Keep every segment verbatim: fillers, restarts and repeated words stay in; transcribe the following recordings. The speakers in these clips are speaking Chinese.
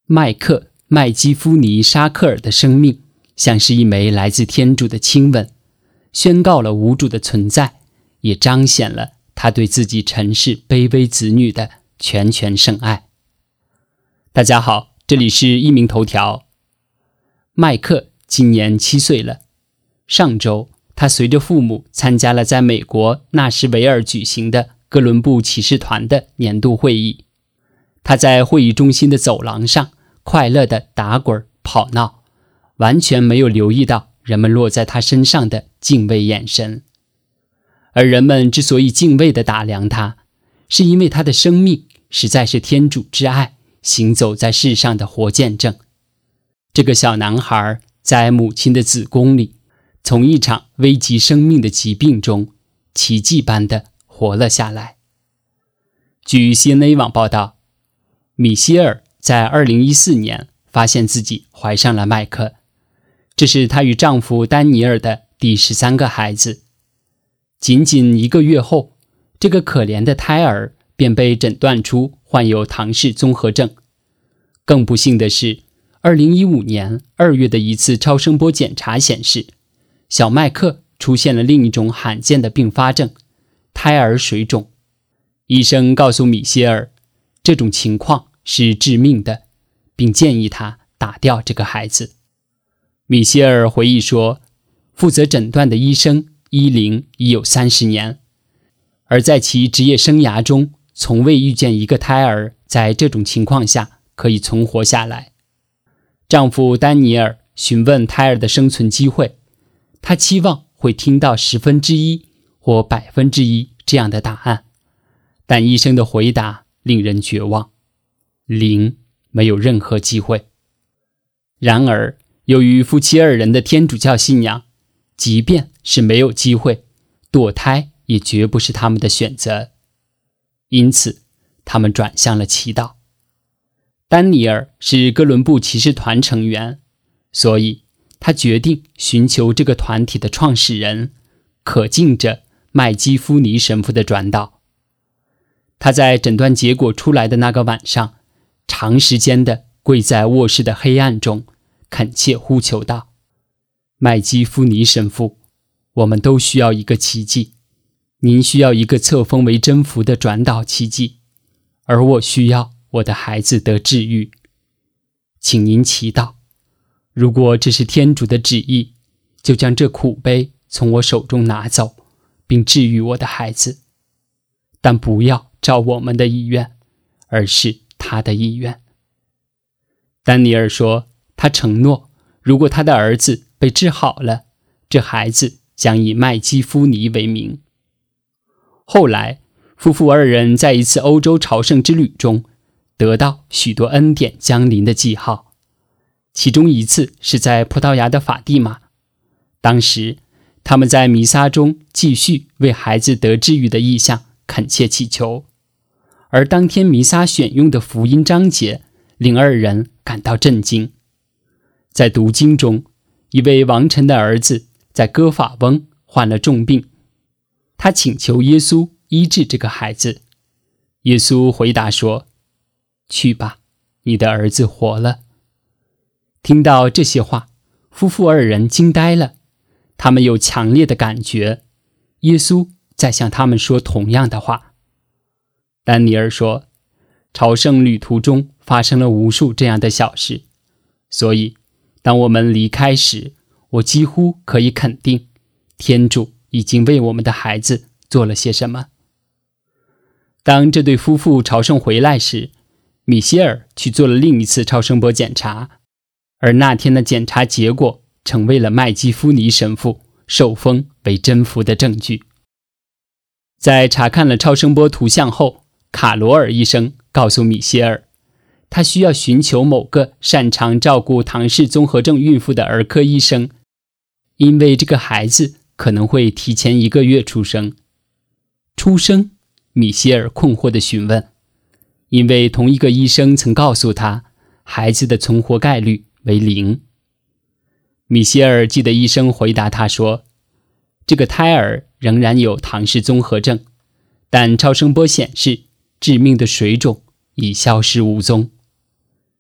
麦克·麦基夫尼·沙克尔的生命像是一枚来自天主的亲吻，宣告了无主的存在，也彰显了他对自己尘世卑微子女的全权圣爱。大家好，这里是一鸣头条。麦克今年七岁了，上周他随着父母参加了在美国纳什维尔举行的哥伦布骑士团的年度会议。他在会议中心的走廊上快乐地打滚跑闹，完全没有留意到人们落在他身上的敬畏眼神。而人们之所以敬畏地打量他，是因为他的生命实在是天主之爱行走在世上的活见证。这个小男孩在母亲的子宫里，从一场危及生命的疾病中奇迹般地活了下来。据 C N A 网报道，米歇尔在二零一四年发现自己怀上了麦克，这是她与丈夫丹尼尔的第十三个孩子。仅仅一个月后，这个可怜的胎儿便被诊断出患有唐氏综合症。更不幸的是，二零一五年二月的一次超声波检查显示，小麦克出现了另一种罕见的并发症——胎儿水肿。医生告诉米歇尔，这种情况是致命的，并建议他打掉这个孩子。米歇尔回忆说，负责诊断的医生伊林已有三十年，而在其职业生涯中从未遇见一个胎儿在这种情况下可以存活下来。丈夫丹尼尔询问胎儿的生存机会，他期望会听到十分之一或百分之一这样的答案，但医生的回答令人绝望，零，没有任何机会。然而，由于夫妻二人的天主教信仰，即便是没有机会，堕胎也绝不是他们的选择。因此，他们转向了祈祷。丹尼尔是哥伦布骑士团成员，所以他决定寻求这个团体的创始人可敬者麦基夫尼神父的转导。他在诊断结果出来的那个晚上，长时间地跪在卧室的黑暗中，恳切呼求道：麦基夫尼神父，我们都需要一个奇迹，您需要一个册封为真福的转导奇迹，而我需要我的孩子得治愈。请您祈祷，如果这是天主的旨意，就将这苦杯从我手中拿走，并治愈我的孩子。但不要照我们的意愿，而是他的意愿。丹尼尔说，他承诺，如果他的儿子被治好了，这孩子将以麦基夫尼为名。后来，夫妇二人在一次欧洲朝圣之旅中，得到许多恩典降临的记号。其中一次是在葡萄牙的法蒂玛，当时他们在弥撒中继续为孩子得治愈的意向恳切祈求，而当天弥撒选用的福音章节令二人感到震惊。在读经中，一位王臣的儿子在哥法翁患了重病，他请求耶稣医治这个孩子。耶稣回答说：去吧，你的儿子活了。听到这些话，夫妇二人惊呆了，他们有强烈的感觉，耶稣在向他们说同样的话。丹尼尔说，朝圣旅途中发生了无数这样的小事，所以当我们离开时，我几乎可以肯定，天主已经为我们的孩子做了些什么。当这对夫妇朝圣回来时，米歇尔去做了另一次超声波检查，而那天的检查结果成为了麦基夫尼神父受封为真福的证据。在查看了超声波图像后，卡罗尔医生告诉米歇尔，他需要寻求某个擅长照顾唐氏综合症孕妇的儿科医生，因为这个孩子可能会提前一个月出生。出生？米歇尔困惑地询问，因为同一个医生曾告诉他，孩子的存活概率为零。米歇尔记得医生回答他说，这个胎儿仍然有唐氏综合症，但超声波显示致命的水肿已消失无踪。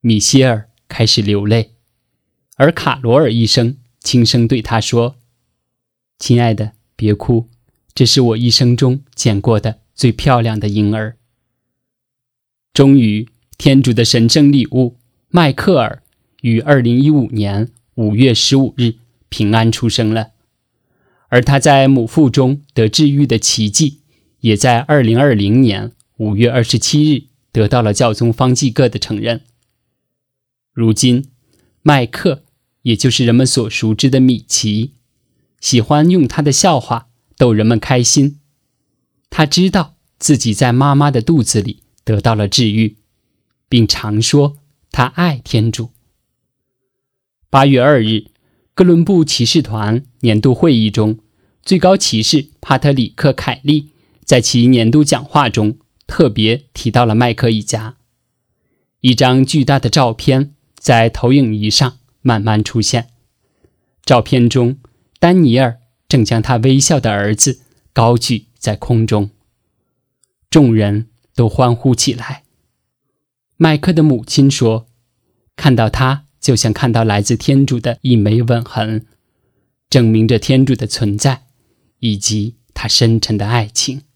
米歇尔开始流泪，而卡罗尔医生轻声对他说：亲爱的，别哭，这是我一生中见过的最漂亮的婴儿。终于，天主的神圣礼物迈克尔于二零一五年五月十五日平安出生了，而他在母腹中得治愈的奇迹也在二零二零年五月二十七日得到了教宗方济各的承认。如今，麦克，也就是人们所熟知的米奇，喜欢用他的笑话逗人们开心。他知道自己在妈妈的肚子里得到了治愈，并常说他爱天主。八月二日，哥伦布骑士团年度会议中，最高骑士帕特里克·凯利在其年度讲话中特别提到了麦克一家。一张巨大的照片在投影仪上慢慢出现，照片中丹尼尔正将他微笑的儿子高举在空中，众人都欢呼起来。麦克的母亲说，看到他就像看到来自天主的一枚吻痕，证明着天主的存在以及他深沉的爱情。